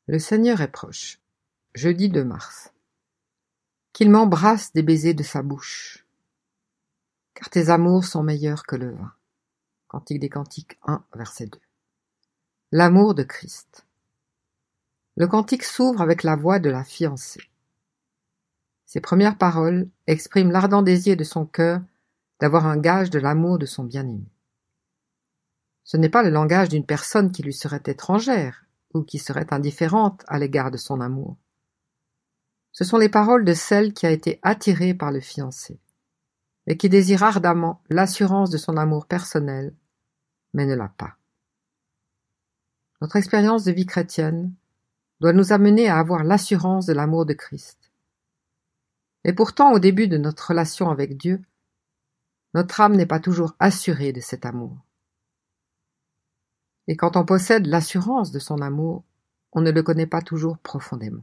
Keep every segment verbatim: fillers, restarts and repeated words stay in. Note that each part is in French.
Le Seigneur est proche. Jeudi deux mars. Qu'il m'embrasse des baisers de sa bouche, car tes amours sont meilleurs que le vin. Cantique des Cantiques un, verset deux. L'amour de Christ. Le cantique s'ouvre avec la voix de la fiancée. Ses premières paroles expriment l'ardent désir de son cœur d'avoir un gage de l'amour de son bien-aimé. Ce n'est pas le langage d'une personne qui lui serait étrangère ou qui serait indifférente à l'égard de son amour. Ce sont les paroles de celle qui a été attirée par le fiancé et qui désire ardemment l'assurance de son amour personnel, mais ne l'a pas. Notre expérience de vie chrétienne doit nous amener à avoir l'assurance de l'amour de Christ. Et pourtant, au début de notre relation avec Dieu, notre âme n'est pas toujours assurée de cet amour. Et quand on possède l'assurance de son amour, on ne le connaît pas toujours profondément.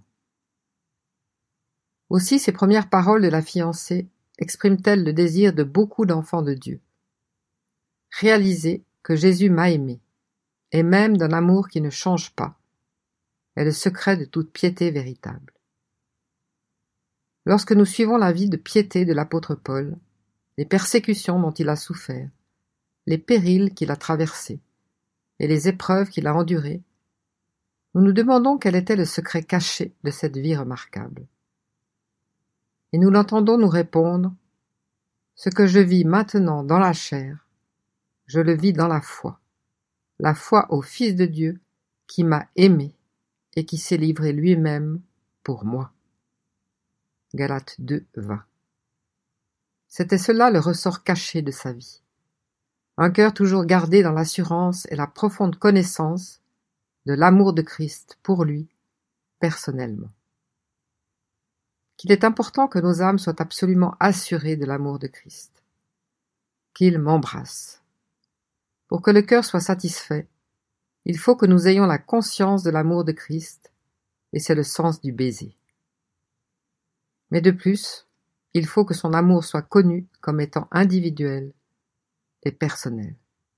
Aussi, ces premières paroles de la fiancée expriment-elles le désir de beaucoup d'enfants de Dieu. Réaliser que Jésus m'a aimé, et même d'un amour qui ne change pas, est le secret de toute piété véritable. Lorsque nous suivons la vie de piété de l'apôtre Paul, les persécutions dont il a souffert, les périls qu'il a traversés et les épreuves qu'il a endurées, nous nous demandons quel était le secret caché de cette vie remarquable. Et nous l'entendons nous répondre « Ce que je vis maintenant dans la chair, je le vis dans la foi, la foi au Fils de Dieu qui m'a aimé et qui s'est livré lui-même pour moi. » Galates deux, vingt. C'était cela le ressort caché de sa vie. Un cœur toujours gardé dans l'assurance et la profonde connaissance de l'amour de Christ pour lui, personnellement. Qu'il est important que nos âmes soient absolument assurées de l'amour de Christ. Qu'il m'embrasse. Pour que le cœur soit satisfait, il faut que nous ayons la conscience de l'amour de Christ, et c'est le sens du baiser. Mais de plus, il faut que son amour soit connu comme étant individuel et personnel.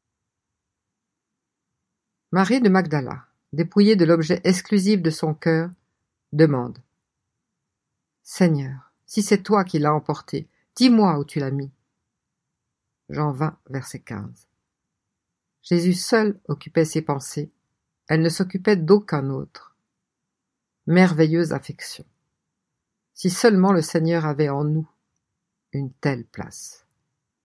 Marie de Magdala, dépouillée de l'objet exclusif de son cœur, demande « Seigneur, si c'est toi qui l'as emporté, dis-moi où tu l'as mis. » Jean vingt, verset quinze. Jésus seul occupait ses pensées, elle ne s'occupait d'aucun autre. Merveilleuse affection. Si seulement le Seigneur avait en nous une telle place.